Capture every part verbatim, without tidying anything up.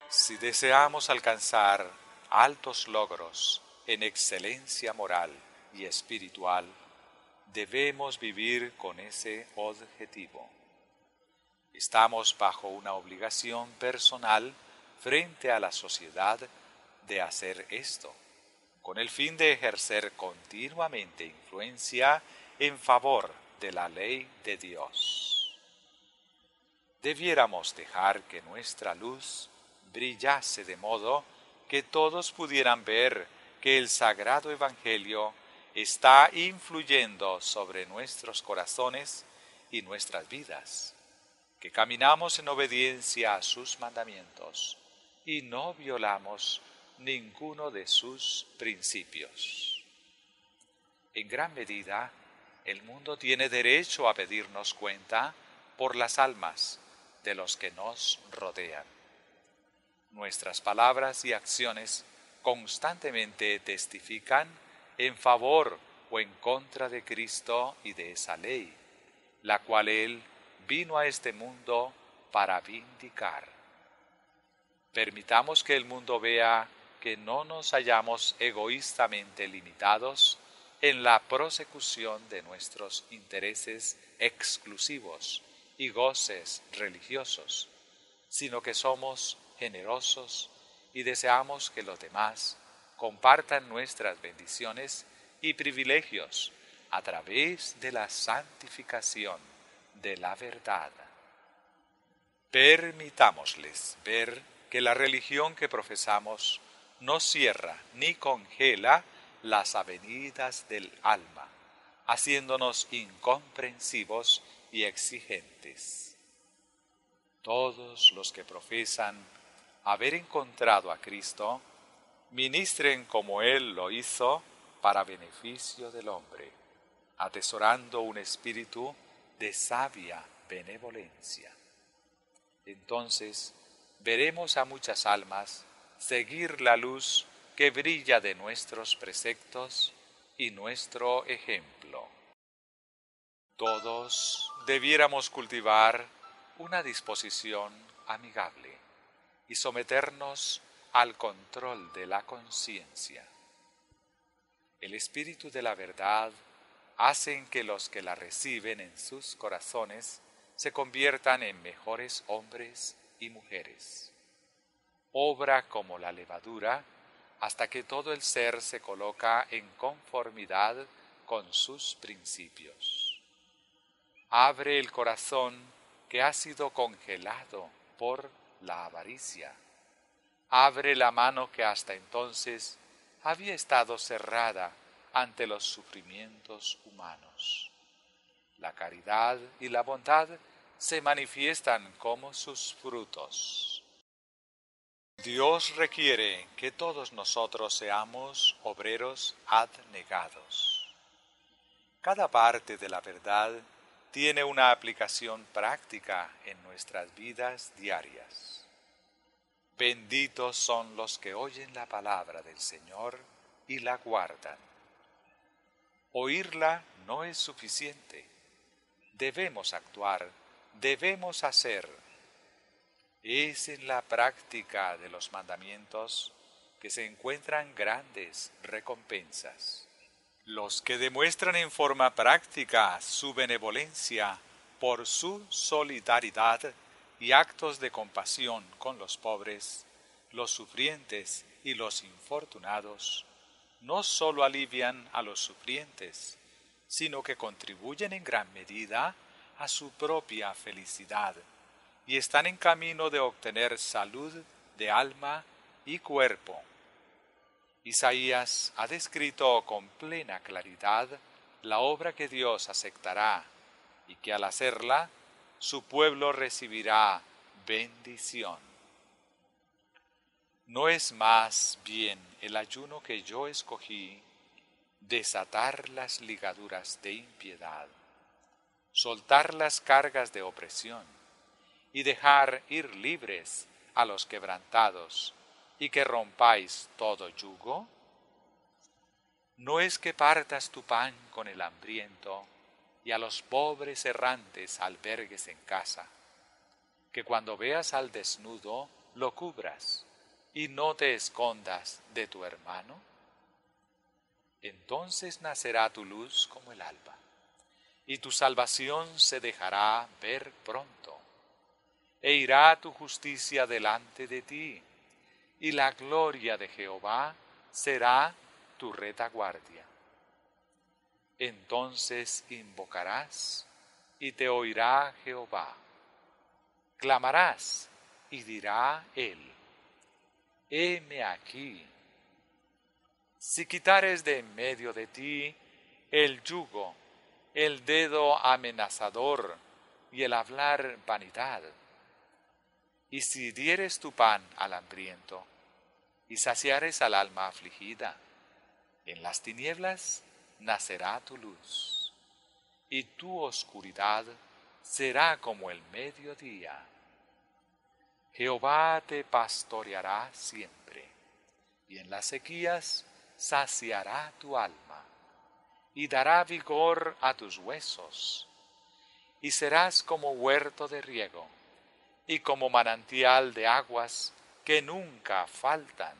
Si deseamos alcanzar altos logros en excelencia moral y espiritual, debemos vivir con ese objetivo. Estamos bajo una obligación personal frente a la sociedad de hacer esto, con el fin de ejercer continuamente influencia en favor de la ley de Dios. Debiéramos dejar que nuestra luz brillase de modo que todos pudieran ver que el Sagrado Evangelio está influyendo sobre nuestros corazones y nuestras vidas, que caminamos en obediencia a sus mandamientos y no violamos ninguno de sus principios. En gran medida, el mundo tiene derecho a pedirnos cuenta por las almas de los que nos rodean. Nuestras palabras y acciones constantemente testifican en favor o en contra de Cristo y de esa ley, la cual Él vino a este mundo para vindicar. Permitamos que el mundo vea que no nos hallamos egoístamente limitados en la prosecución de nuestros intereses exclusivos y goces religiosos, sino que somos generosos y deseamos que los demás compartan nuestras bendiciones y privilegios a través de la santificación de la verdad. Permitámosles ver que la religión que profesamos no cierra ni congela las avenidas del alma, haciéndonos incomprensivos y exigentes. Todos los que profesan haber encontrado a Cristo, ministren como Él lo hizo para beneficio del hombre, atesorando un espíritu de sabia benevolencia. Entonces veremos a muchas almas seguir la luz que brilla de nuestros preceptos y nuestro ejemplo. Todos debiéramos cultivar una disposición amigable y someternos al control de la conciencia. El espíritu de la verdad hace que los que la reciben en sus corazones se conviertan en mejores hombres y mujeres. Obra como la levadura hasta que todo el ser se coloca en conformidad con sus principios. Abre el corazón que ha sido congelado por la avaricia. Abre la mano que hasta entonces había estado cerrada ante los sufrimientos humanos. La caridad y la bondad se manifiestan como sus frutos. Dios requiere que todos nosotros seamos obreros abnegados. Cada parte de la verdad tiene una aplicación práctica en nuestras vidas diarias. Benditos son los que oyen la palabra del Señor y la guardan. Oírla no es suficiente. Debemos actuar, debemos hacer. Es en la práctica de los mandamientos que se encuentran grandes recompensas. Los que demuestran en forma práctica su benevolencia por su solidaridad y actos de compasión con los pobres, los sufrientes y los infortunados, no sólo alivian a los sufrientes, sino que contribuyen en gran medida a su propia felicidad y están en camino de obtener salud de alma y cuerpo. Isaías ha descrito con plena claridad la obra que Dios aceptará y que al hacerla, su pueblo recibirá bendición. ¿No es más bien el ayuno que yo escogí desatar las ligaduras de impiedad, soltar las cargas de opresión y dejar ir libres a los quebrantados y que rompáis todo yugo? ¿No es que partas tu pan con el hambriento y a los pobres errantes albergues en casa, que cuando veas al desnudo lo cubras y no te escondas de tu hermano? Entonces nacerá tu luz como el alba, y tu salvación se dejará ver pronto, e irá tu justicia delante de ti, y la gloria de Jehová será tu retaguardia. Entonces invocarás, y te oirá Jehová. Clamarás, y dirá él: heme aquí. Si quitares de en medio de ti el yugo, el dedo amenazador y el hablar vanidad, y si dieres tu pan al hambriento, y saciares al alma afligida, en las tinieblas nacerá tu luz, y tu oscuridad será como el mediodía. Jehová te pastoreará siempre, y en las sequías saciará tu alma, y dará vigor a tus huesos, y serás como huerto de riego, y como manantial de aguas que nunca faltan.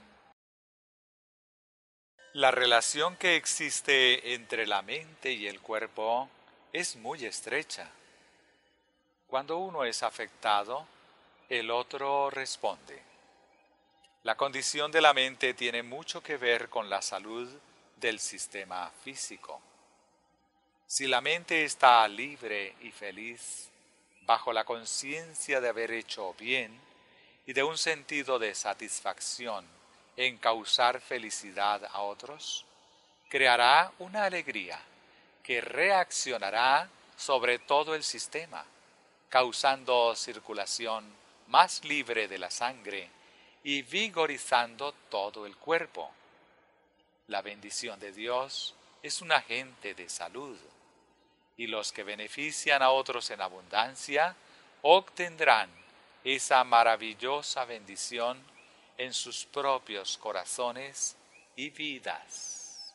La relación que existe entre la mente y el cuerpo es muy estrecha. Cuando uno es afectado, el otro responde. La condición de la mente tiene mucho que ver con la salud del sistema físico. Si la mente está libre y feliz, bajo la conciencia de haber hecho bien y de un sentido de satisfacción en causar felicidad a otros, creará una alegría que reaccionará sobre todo el sistema, causando circulación más libre de la sangre y vigorizando todo el cuerpo. La bendición de Dios es un agente de salud, y los que benefician a otros en abundancia obtendrán esa maravillosa bendición en sus propios corazones y vidas.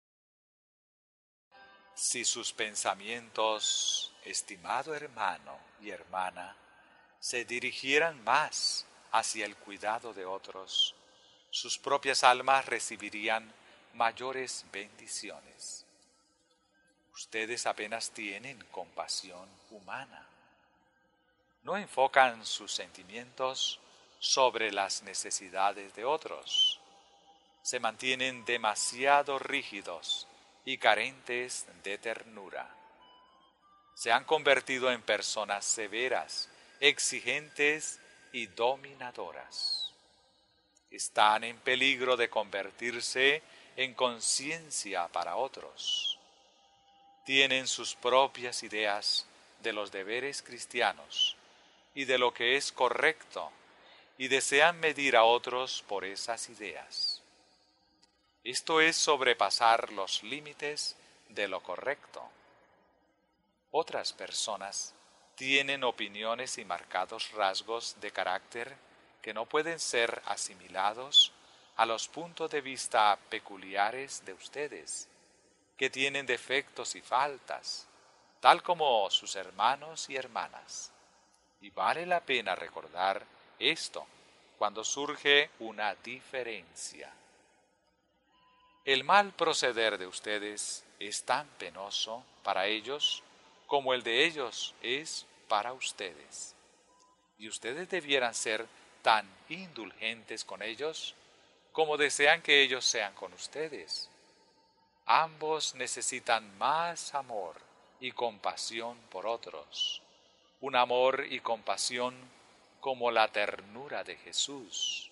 Si sus pensamientos, estimado hermano y hermana, se dirigieran más hacia el cuidado de otros, sus propias almas recibirían mayores bendiciones. Ustedes apenas tienen compasión humana. No enfocan sus sentimientos sobre las necesidades de otros. Se mantienen demasiado rígidos y carentes de ternura. Se han convertido en personas severas, exigentes y dominadoras. Están en peligro de convertirse en conciencia para otros. Tienen sus propias ideas de los deberes cristianos y de lo que es correcto, y desean medir a otros por esas ideas. Esto es sobrepasar los límites de lo correcto. Otras personas tienen opiniones y marcados rasgos de carácter que no pueden ser asimilados a los puntos de vista peculiares de ustedes, que tienen defectos y faltas, tal como sus hermanos y hermanas. Y vale la pena recordar esto cuando surge una diferencia. El mal proceder de ustedes es tan penoso para ellos como el de ellos es para ustedes. Y ustedes debieran ser tan indulgentes con ellos como desean que ellos sean con ustedes. Ambos necesitan más amor y compasión por otros, un amor y compasión como la ternura de Jesús.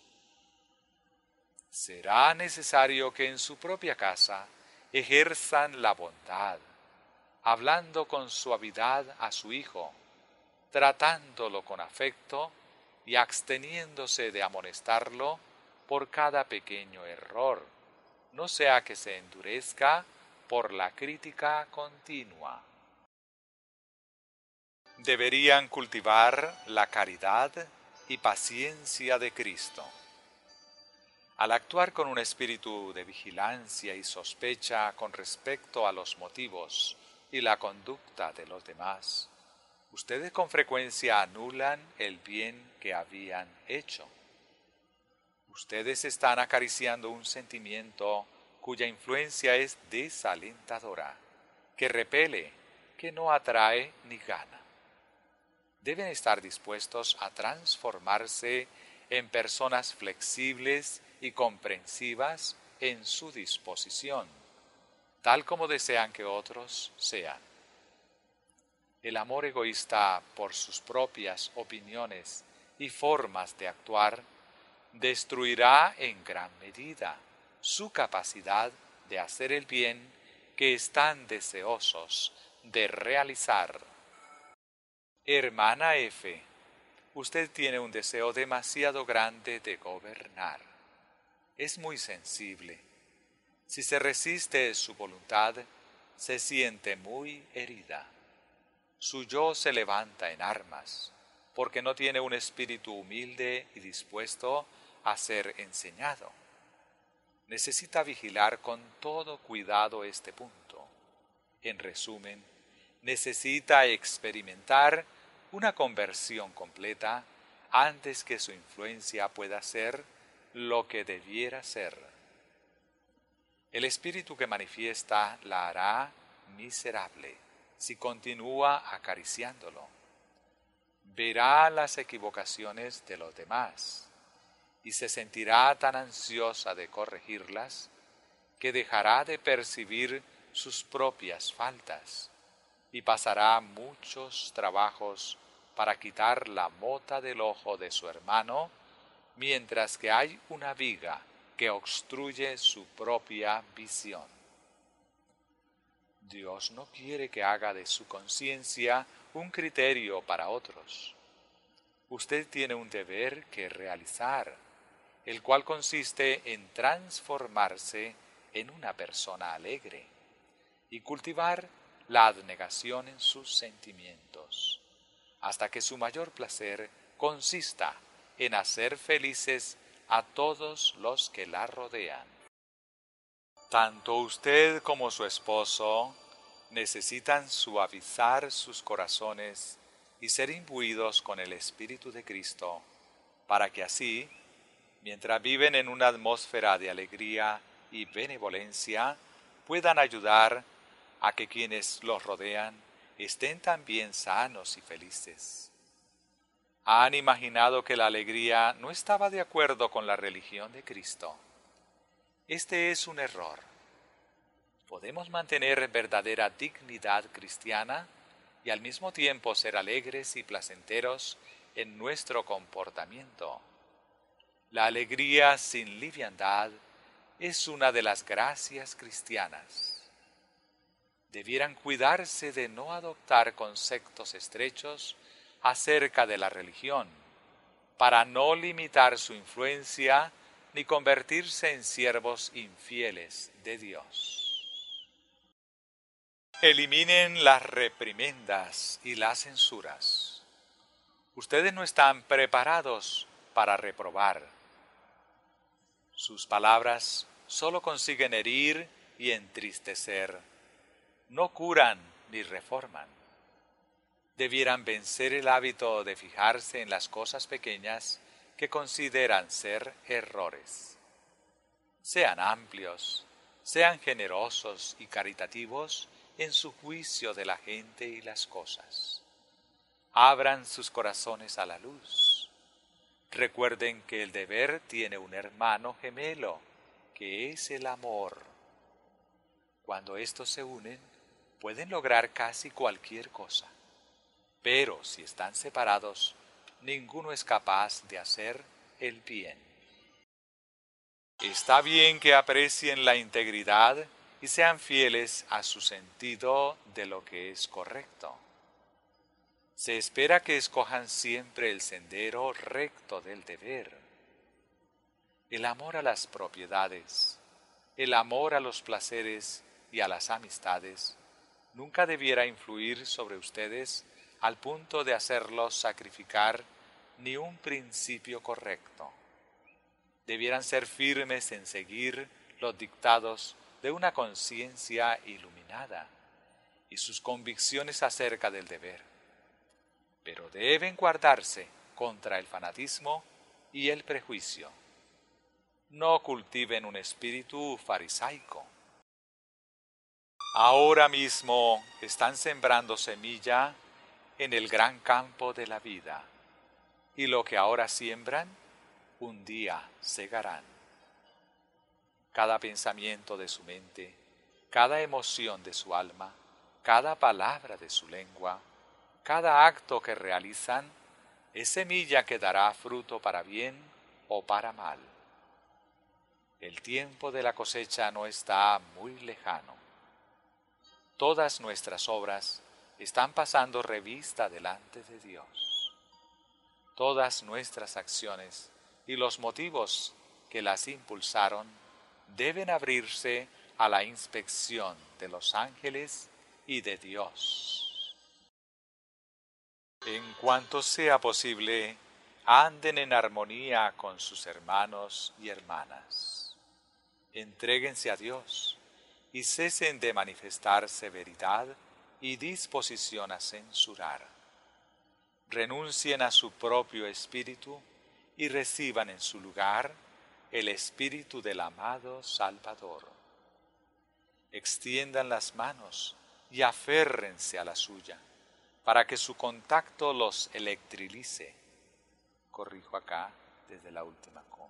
Será necesario que en su propia casa ejerzan la bondad, hablando con suavidad a su hijo, tratándolo con afecto y absteniéndose de amonestarlo por cada pequeño error, no sea que se endurezca por la crítica continua. Deberían cultivar la caridad y paciencia de Cristo. Al actuar con un espíritu de vigilancia y sospecha con respecto a los motivos y la conducta de los demás, ustedes con frecuencia anulan el bien que habían hecho. Ustedes están acariciando un sentimiento cuya influencia es desalentadora, que repele, que no atrae ni gana. Deben estar dispuestos a transformarse en personas flexibles y comprensivas en su disposición, tal como desean que otros sean. El amor egoísta por sus propias opiniones y formas de actuar destruirá en gran medida su capacidad de hacer el bien que están deseosos de realizar. Hermana F, usted tiene un deseo demasiado grande de gobernar. Es muy sensible. Si se resiste su voluntad, se siente muy herida. Su yo se levanta en armas, porque no tiene un espíritu humilde y dispuesto a ser enseñado. Necesita vigilar con todo cuidado este punto. En resumen, necesita experimentar una conversión completa antes que su influencia pueda ser lo que debiera ser. El espíritu que manifiesta la hará miserable si continúa acariciándolo. Verá las equivocaciones de los demás y se sentirá tan ansiosa de corregirlas que dejará de percibir sus propias faltas y pasará muchos trabajos para quitar la mota del ojo de su hermano, mientras que hay una viga que obstruye su propia visión. Dios no quiere que haga de su conciencia un criterio para otros. Usted tiene un deber que realizar, el cual consiste en transformarse en una persona alegre y cultivar la abnegación en sus sentimientos, hasta que su mayor placer consista en hacer felices a todos los que la rodean. Tanto usted como su esposo necesitan suavizar sus corazones y ser imbuidos con el Espíritu de Cristo, para que así, mientras viven en una atmósfera de alegría y benevolencia, puedan ayudar a que quienes los rodean estén también sanos y felices. Han imaginado que la alegría no estaba de acuerdo con la religión de Cristo. Este es un error. Podemos mantener verdadera dignidad cristiana y al mismo tiempo ser alegres y placenteros en nuestro comportamiento. La alegría sin liviandad es una de las gracias cristianas. Debieran cuidarse de no adoptar conceptos estrechos acerca de la religión, para no limitar su influencia ni convertirse en siervos infieles de Dios. Eliminen las reprimendas y las censuras. Ustedes no están preparados para reprobar. Sus palabras solo consiguen herir y entristecer. No curan ni reforman. Debieran vencer el hábito de fijarse en las cosas pequeñas que consideran ser errores. Sean amplios, sean generosos y caritativos en su juicio de la gente y las cosas. Abran sus corazones a la luz. Recuerden que el deber tiene un hermano gemelo, que es el amor. Cuando estos se unen, pueden lograr casi cualquier cosa. Pero si están separados, ninguno es capaz de hacer el bien. Está bien que aprecien la integridad y sean fieles a su sentido de lo que es correcto. Se espera que escojan siempre el sendero recto del deber. El amor a las propiedades, el amor a los placeres y a las amistades nunca debiera influir sobre ustedes al punto de hacerlos sacrificar ni un principio correcto. Debieran ser firmes en seguir los dictados de una conciencia iluminada y sus convicciones acerca del deber, pero deben guardarse contra el fanatismo y el prejuicio. no cultiven un espíritu farisaico. Ahora mismo están sembrando semilla en el gran campo de la vida, y lo que ahora siembran, un día segarán. Cada pensamiento de su mente, cada emoción de su alma, cada palabra de su lengua, cada acto que realizan, es semilla que dará fruto para bien o para mal. El tiempo de la cosecha no está muy lejano. Todas nuestras obras están pasando revista delante de Dios. Todas nuestras acciones y los motivos que las impulsaron deben abrirse a la inspección de los ángeles y de Dios. En cuanto sea posible, anden en armonía con sus hermanos y hermanas. Entréguense a Dios y cesen de manifestar severidad y disposición a censurar. Renuncien a su propio espíritu y reciban en su lugar el espíritu del amado Salvador. Extiendan las manos y aférrense a la suya, para que su contacto los electrilice. Corrijo acá desde la última coma.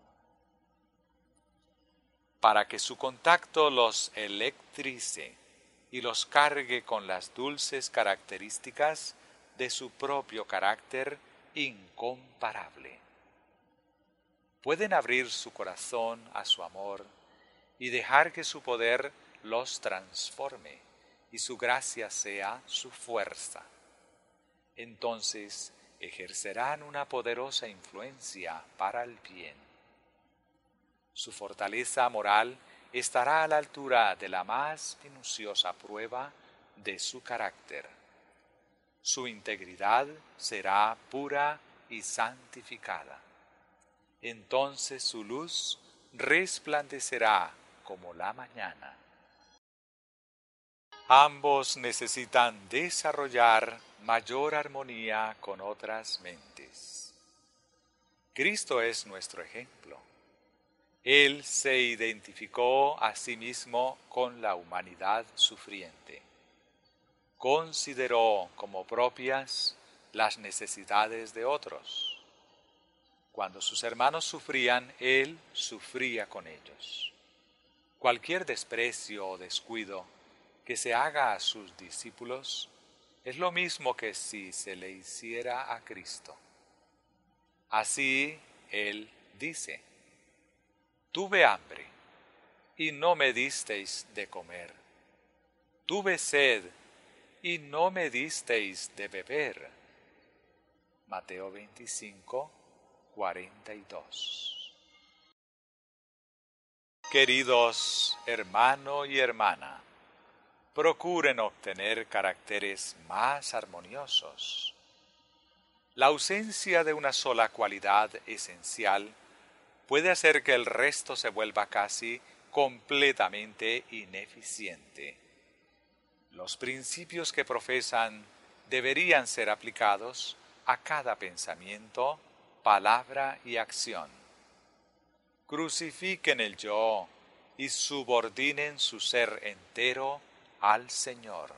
Para que su contacto los electrice y los cargue con las dulces características de su propio carácter incomparable. Pueden abrir su corazón a su amor y dejar que su poder los transforme y su gracia sea su fuerza. Entonces ejercerán una poderosa influencia para el bien. Su fortaleza moral estará a la altura de la más minuciosa prueba de su carácter. Su integridad será pura y santificada. Entonces su luz resplandecerá como la mañana. Ambos necesitan desarrollar mayor armonía con otras mentes. Cristo es nuestro ejemplo. Él se identificó a sí mismo con la humanidad sufriente. Consideró como propias las necesidades de otros. Cuando sus hermanos sufrían, Él sufría con ellos. Cualquier desprecio o descuido que se haga a sus discípulos es lo mismo que si se le hiciera a Cristo. Así Él dice: tuve hambre, y no me disteis de comer. Tuve sed, y no me disteis de beber. Mateo veinticinco, cuarenta y dos. Queridos hermano y hermana, procuren obtener caracteres más armoniosos. La ausencia de una sola cualidad esencial puede hacer que el resto se vuelva casi completamente ineficiente. Los principios que profesan deberían ser aplicados a cada pensamiento, palabra y acción. Crucifiquen el yo y subordinen su ser entero al Señor.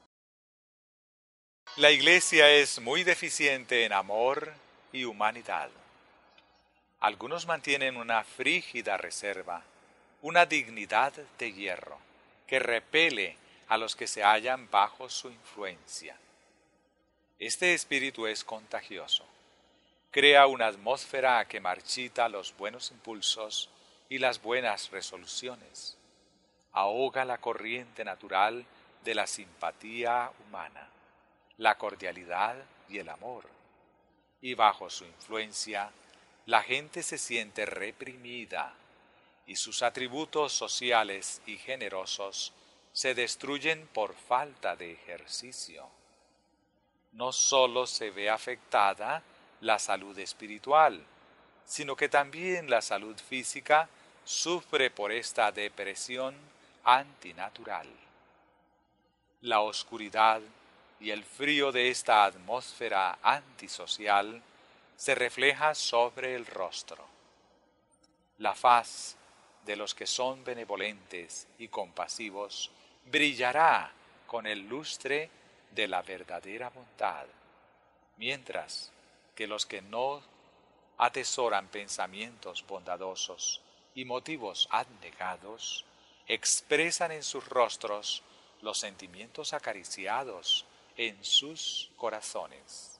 La Iglesia es muy deficiente en amor y humanidad. Algunos mantienen una frígida reserva, una dignidad de hierro, que repele a los que se hallan bajo su influencia. Este espíritu es contagioso. Crea una atmósfera que marchita los buenos impulsos y las buenas resoluciones. Ahoga la corriente natural de la simpatía humana, la cordialidad y el amor. Y bajo su influencia, la gente se siente reprimida y sus atributos sociales y generosos se destruyen por falta de ejercicio. No solo se ve afectada la salud espiritual, sino que también la salud física sufre por esta depresión antinatural. La oscuridad y el frío de esta atmósfera antisocial se refleja sobre el rostro. la faz de los que son benevolentes y compasivos brillará con el lustre de la verdadera bondad, mientras que los que no atesoran pensamientos bondadosos y motivos abnegados expresan en sus rostros los sentimientos acariciados en sus corazones.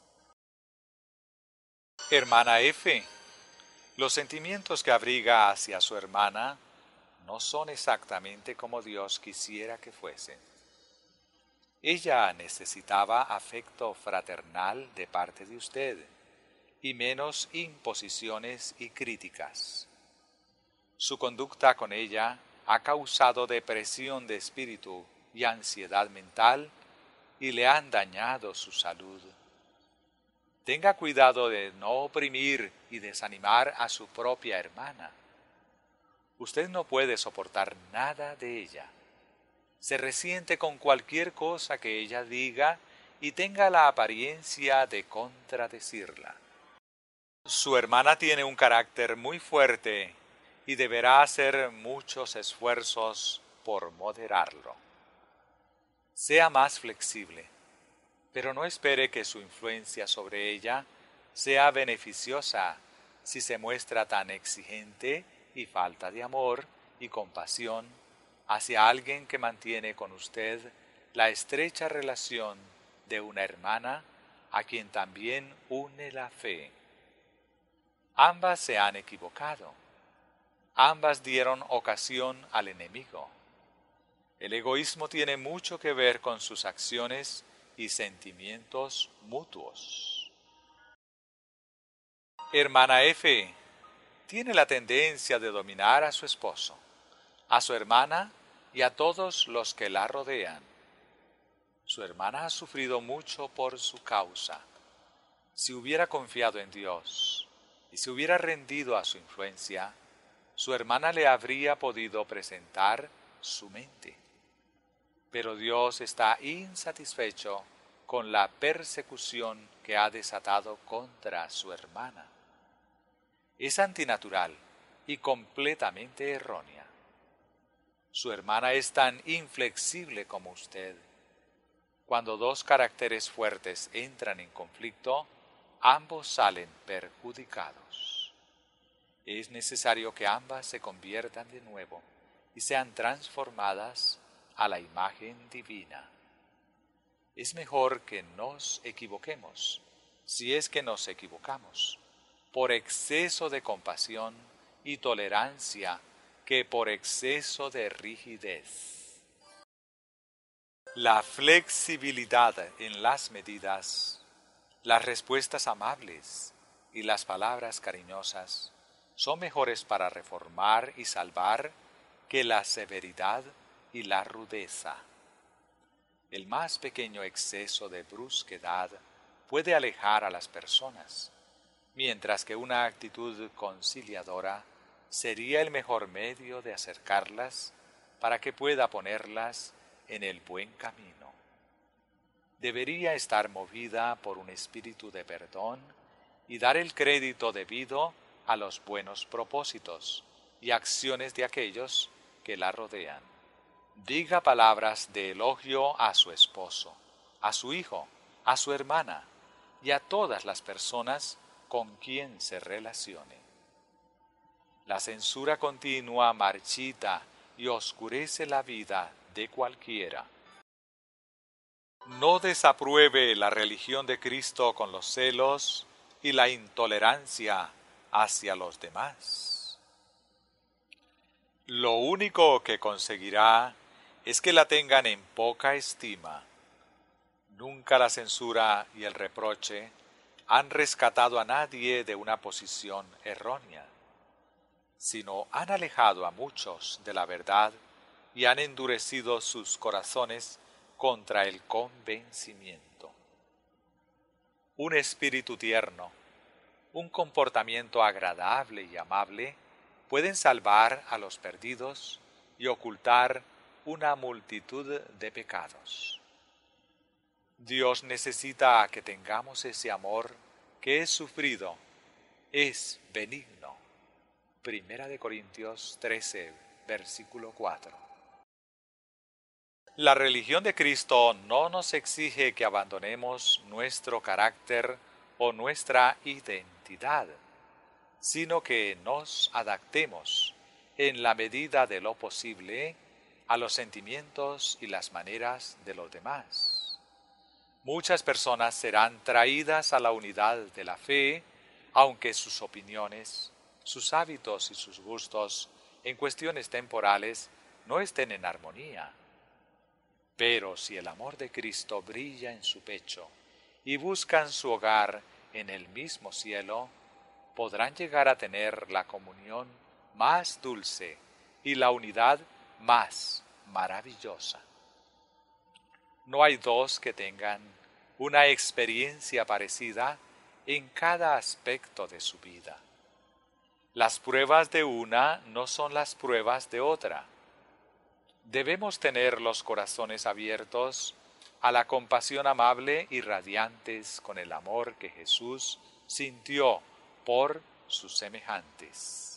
Hermana F, los sentimientos que abriga hacia su hermana no son exactamente como Dios quisiera que fuesen. Ella necesitaba afecto fraternal de parte de usted y menos imposiciones y críticas. Su conducta con ella ha causado depresión de espíritu y ansiedad mental y le han dañado su salud. Tenga cuidado de no oprimir y desanimar a su propia hermana. Usted no puede soportar nada de ella. Se resiente con cualquier cosa que ella diga y tenga la apariencia de contradecirla. Su hermana tiene un carácter muy fuerte y deberá hacer muchos esfuerzos por moderarlo. Sea más flexible, pero no espere que su influencia sobre ella sea beneficiosa si se muestra tan exigente y falta de amor y compasión hacia alguien que mantiene con usted la estrecha relación de una hermana a quien también une la fe. Ambas se han equivocado. Ambas dieron ocasión al enemigo. El egoísmo tiene mucho que ver con sus acciones y sentimientos mutuos. Hermana F tiene la tendencia de dominar a su esposo, a su hermana y a todos los que la rodean. Su hermana ha sufrido mucho por su causa. Si hubiera confiado en Dios y se hubiera rendido a su influencia, su hermana le habría podido presentar su mente. Pero Dios está insatisfecho con la persecución que ha desatado contra su hermana. Es antinatural y completamente errónea. Su hermana es tan inflexible como usted. Cuando dos caracteres fuertes entran en conflicto, ambos salen perjudicados. Es necesario que ambas se conviertan de nuevo y sean transformadas a la imagen divina. Es mejor que nos equivoquemos, si es que nos equivocamos, por exceso de compasión y tolerancia que por exceso de rigidez. La flexibilidad en las medidas, las respuestas amables y las palabras cariñosas son mejores para reformar y salvar que la severidad y la rudeza. El más pequeño exceso de brusquedad puede alejar a las personas, mientras que una actitud conciliadora sería el mejor medio de acercarlas para que pueda ponerlas en el buen camino. Debería estar movida por un espíritu de perdón y dar el crédito debido a los buenos propósitos y acciones de aquellos que la rodean. Diga palabras de elogio a su esposo, a su hijo, a su hermana y a todas las personas con quien se relacione. La censura continua marchita y oscurece la vida de cualquiera. No desapruebe la religión de Cristo con los celos y la intolerancia hacia los demás. Lo único que conseguirá es que la tengan en poca estima. Nunca la censura y el reproche han rescatado a nadie de una posición errónea, sino han alejado a muchos de la verdad y han endurecido sus corazones contra el convencimiento. Un espíritu tierno, un comportamiento agradable y amable pueden salvar a los perdidos y ocultar una multitud de pecados. Dios necesita que tengamos ese amor que es sufrido, es benigno. Primera de Corintios trece, versículo cuatro. La religión de Cristo no nos exige que abandonemos nuestro carácter o nuestra identidad, sino que nos adaptemos, en la medida de lo posible, a los sentimientos y las maneras de los demás. Muchas personas serán traídas a la unidad de la fe, aunque sus opiniones, sus hábitos y sus gustos en cuestiones temporales no estén en armonía. Pero si el amor de Cristo brilla en su pecho y buscan su hogar en el mismo cielo, podrán llegar a tener la comunión más dulce y la unidad más maravillosa. No hay dos que tengan una experiencia parecida en cada aspecto de su vida. Las pruebas de una no son las pruebas de otra. Debemos tener los corazones abiertos a la compasión amable y radiantes con el amor que Jesús sintió por sus semejantes.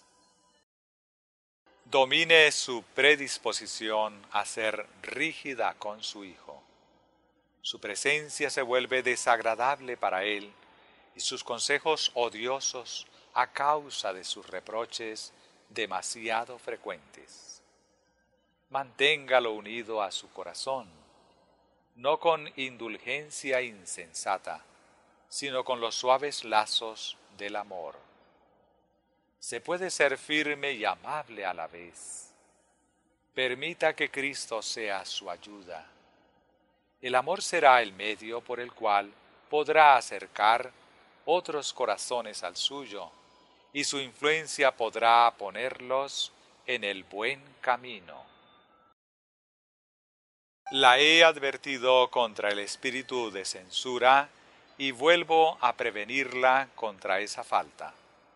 Domine su predisposición a ser rígida con su Hijo. Su presencia se vuelve desagradable para él y sus consejos odiosos a causa de sus reproches demasiado frecuentes. Manténgalo unido a su corazón, no con indulgencia insensata, sino con los suaves lazos del amor. Se puede ser firme y amable a la vez. Permita que Cristo sea su ayuda. El amor será el medio por el cual podrá acercar otros corazones al suyo, y su influencia podrá ponerlos en el buen camino. La he advertido contra el espíritu de censura y vuelvo a prevenirla contra esa falta.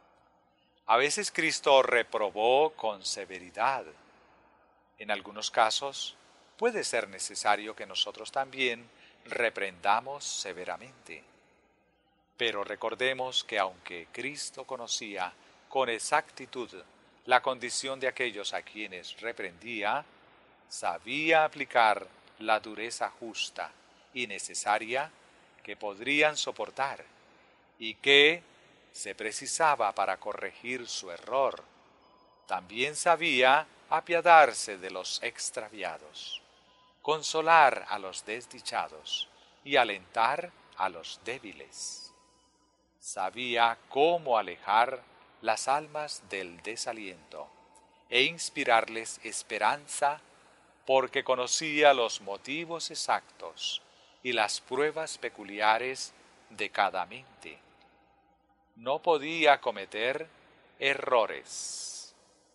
A veces Cristo reprobó con severidad. En algunos casos puede ser necesario que nosotros también reprendamos severamente. Pero recordemos que aunque Cristo conocía con exactitud la condición de aquellos a quienes reprendía, sabía aplicar la dureza justa y necesaria que podrían soportar y que se precisaba para corregir su error. También sabía apiadarse de los extraviados, consolar a los desdichados y alentar a los débiles. Sabía cómo alejar las almas del desaliento e inspirarles esperanza, porque conocía los motivos exactos y las pruebas peculiares de cada mente. No podía cometer errores.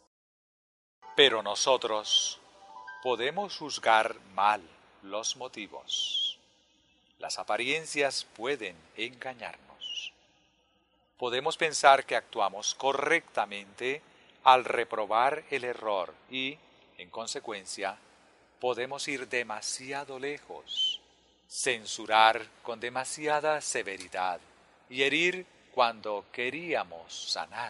Pero nosotros podemos juzgar mal los motivos. Las apariencias pueden engañarnos. Podemos pensar que actuamos correctamente al reprobar el error y, en consecuencia, podemos ir demasiado lejos, censurar con demasiada severidad y herir cuando queríamos sanar.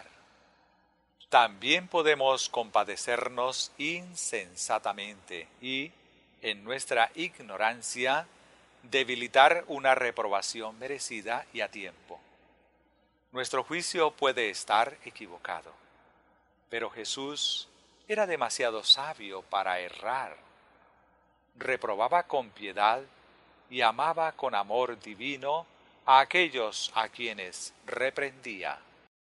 También podemos compadecernos insensatamente y, en nuestra ignorancia, debilitar una reprobación merecida y a tiempo. Nuestro juicio puede estar equivocado, pero Jesús era demasiado sabio para errar. Reprobaba con piedad y amaba con amor divino a aquellos a quienes reprendía.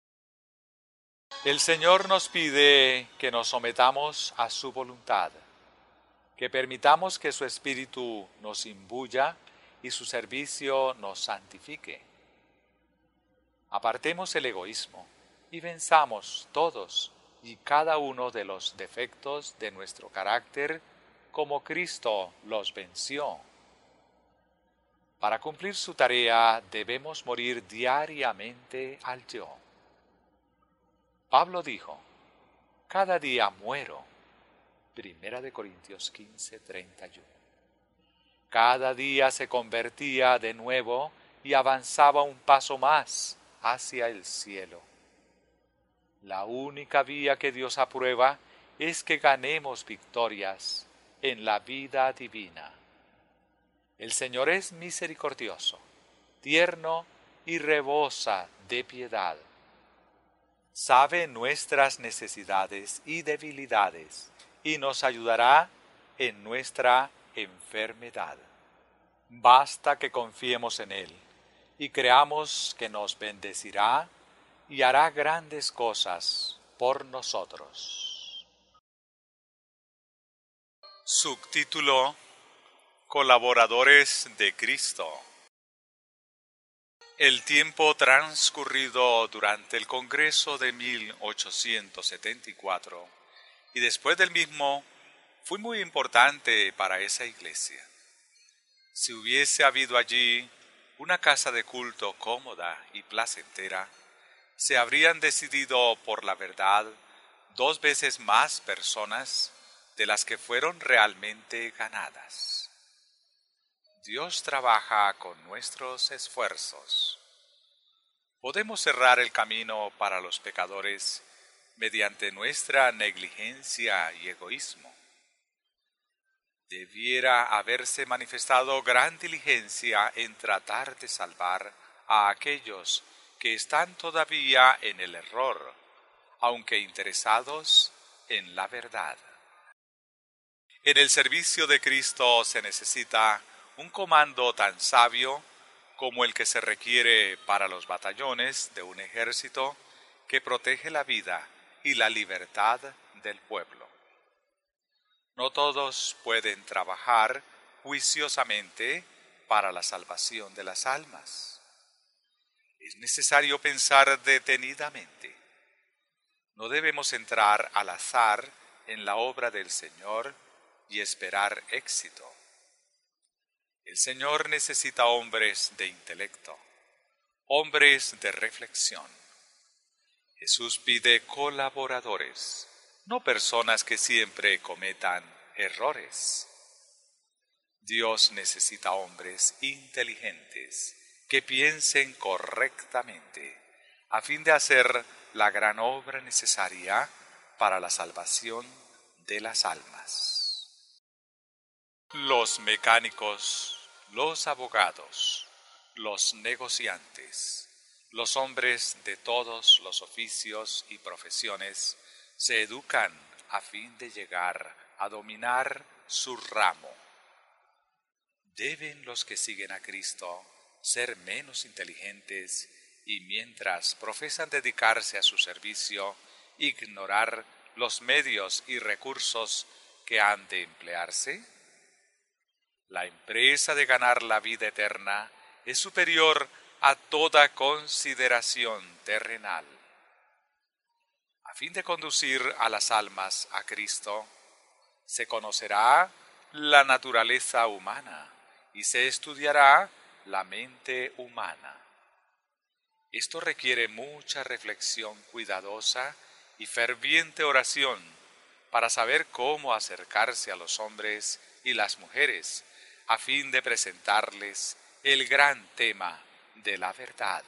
El Señor nos pide que nos sometamos a su voluntad, que permitamos que su Espíritu nos imbuya y su servicio nos santifique. Apartemos el egoísmo y venzamos todos y cada uno de los defectos de nuestro carácter como Cristo los venció. Para cumplir su tarea debemos morir diariamente al yo. Pablo dijo, cada día muero. Primera de Corintios quince, treinta y uno. Cada día se convertía de nuevo y avanzaba un paso más hacia el cielo. La única vía que Dios aprueba es que ganemos victorias en la vida divina. El Señor es misericordioso, tierno y rebosa de piedad. Sabe nuestras necesidades y debilidades y nos ayudará en nuestra enfermedad. Basta que confiemos en Él y creamos que nos bendecirá y hará grandes cosas por nosotros. Subtítulo: Colaboradores de Cristo. El tiempo transcurrido durante el Congreso de mil ochocientos setenta y cuatro y después del mismo fue muy importante para esa iglesia. Si hubiese habido allí una casa de culto cómoda y placentera, se habrían decidido por la verdad dos veces más personas de las que fueron realmente ganadas. Dios trabaja con nuestros esfuerzos. Podemos cerrar el camino para los pecadores mediante nuestra negligencia y egoísmo. Debiera haberse manifestado gran diligencia en tratar de salvar a aquellos que están todavía en el error, aunque interesados en la verdad. En el servicio de Cristo se necesita un comando tan sabio como el que se requiere para los batallones de un ejército que protege la vida y la libertad del pueblo. No todos pueden trabajar juiciosamente para la salvación de las almas. Es necesario pensar detenidamente. No debemos entrar al azar en la obra del Señor y esperar éxito. El Señor necesita hombres de intelecto, hombres de reflexión. Jesús pide colaboradores, no personas que siempre cometan errores. Dios necesita hombres inteligentes que piensen correctamente a fin de hacer la gran obra necesaria para la salvación de las almas. Los mecánicos, los abogados, los negociantes, los hombres de todos los oficios y profesiones se educan a fin de llegar a dominar su ramo. ¿Deben los que siguen a Cristo ser menos inteligentes y mientras profesan dedicarse a su servicio, ignorar los medios y recursos que han de emplearse? La empresa de ganar la vida eterna es superior a toda consideración terrenal. A fin de conducir a las almas a Cristo, se conocerá la naturaleza humana y se estudiará la mente humana. Esto requiere mucha reflexión cuidadosa y ferviente oración para saber cómo acercarse a los hombres y las mujeres a fin de presentarles el gran tema de la verdad.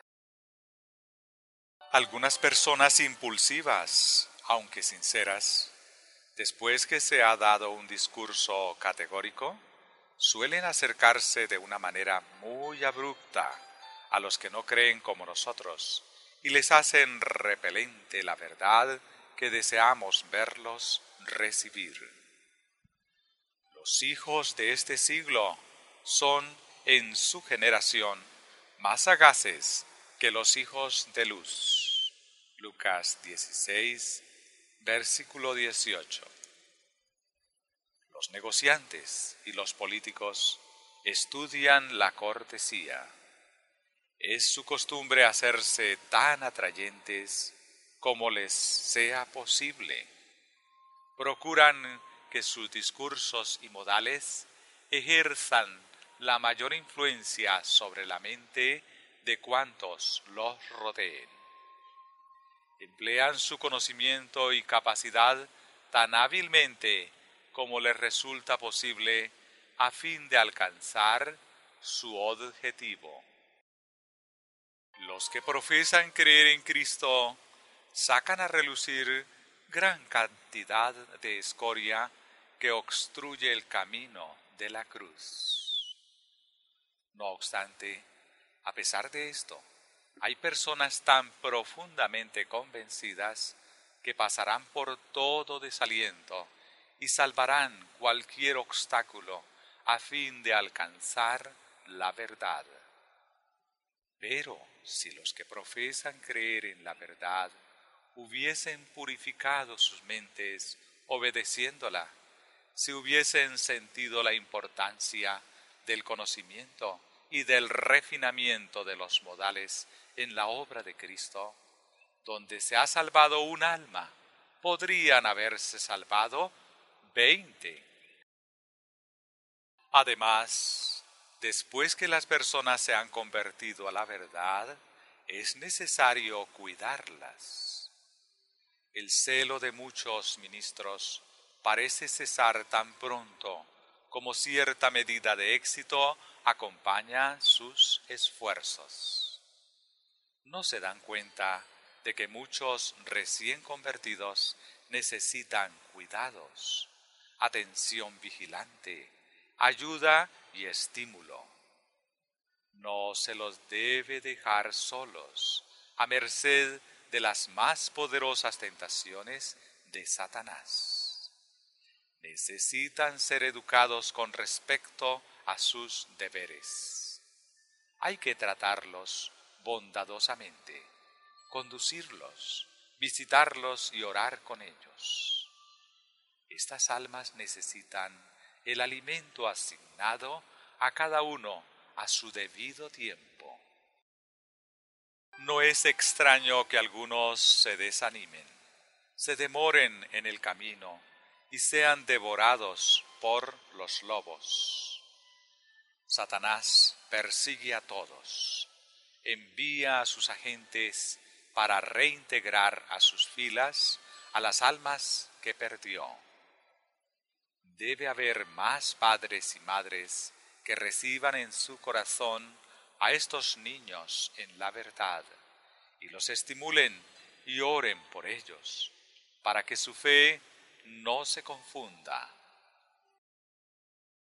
Algunas personas impulsivas, aunque sinceras, después que se ha dado un discurso categórico, suelen acercarse de una manera muy abrupta a los que no creen como nosotros y les hacen repelente la verdad que deseamos verlos recibir. Los hijos de este siglo son, en su generación, más sagaces que los hijos de luz. Lucas dieciséis, versículo dieciocho. Los negociantes y los políticos estudian la cortesía. Es su costumbre hacerse tan atrayentes como les sea posible. Procuran que sus discursos y modales ejerzan la mayor influencia sobre la mente de cuantos los rodeen. Emplean su conocimiento y capacidad tan hábilmente como les resulta posible a fin de alcanzar su objetivo. Los que profesan creer en Cristo sacan a relucir gran cantidad de escoria que obstruye el camino de la cruz. No obstante, a pesar de esto, hay personas tan profundamente convencidas que pasarán por todo desaliento y salvarán cualquier obstáculo a fin de alcanzar la verdad. Pero si los que profesan creer en la verdad hubiesen purificado sus mentes obedeciéndola, si hubiesen sentido la importancia del conocimiento y del refinamiento de los modales en la obra de Cristo, donde se ha salvado un alma, podrían haberse salvado veinte. Además, después que las personas se han convertido a la verdad, es necesario cuidarlas. El celo de muchos ministros parece cesar tan pronto como cierta medida de éxito acompaña sus esfuerzos. No se dan cuenta de que muchos recién convertidos necesitan cuidados, atención vigilante, ayuda y estímulo. No se los debe dejar solos, a merced de las más poderosas tentaciones de Satanás. Necesitan ser educados con respecto a sus deberes. Hay que tratarlos bondadosamente, conducirlos, visitarlos y orar con ellos. Estas almas necesitan el alimento asignado a cada uno a su debido tiempo. No es extraño que algunos se desanimen, se demoren en el camino y sean devorados por los lobos. Satanás persigue a todos, envía a sus agentes para reintegrar a sus filas a las almas que perdió. Debe haber más padres y madres que reciban en su corazón a estos niños en la verdad y los estimulen y oren por ellos, para que su fe no se confunda.